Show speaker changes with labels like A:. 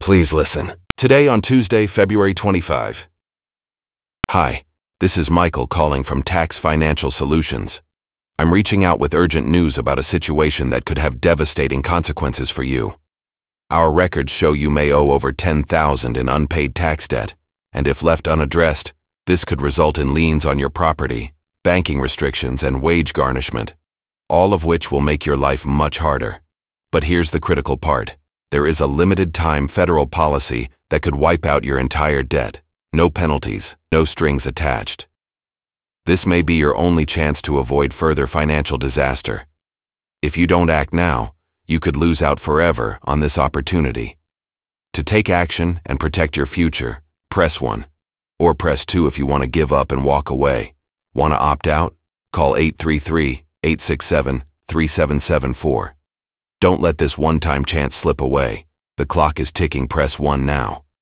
A: Please listen. Today on Tuesday, February 25. Hi, this is Michael calling from Tax Financial Solutions. I'm reaching out with urgent news about a situation that could have devastating consequences for you. Our records show you may owe over $10,000 in unpaid tax debt, and if left unaddressed, this could result in liens on your property, banking restrictions, and wage garnishment, all of which will make your life much harder. But here's the critical part. There is a limited-time federal policy that could wipe out your entire debt. No penalties, no strings attached. This may be your only chance to avoid further financial disaster. If you don't act now, you could lose out forever on this opportunity. To take action and protect your future, press 1. Or press 2 if you want to give up and walk away. Want to opt out? Call 833-867-3774. Don't let this one-time chance slip away. The clock is ticking. Press 1 now.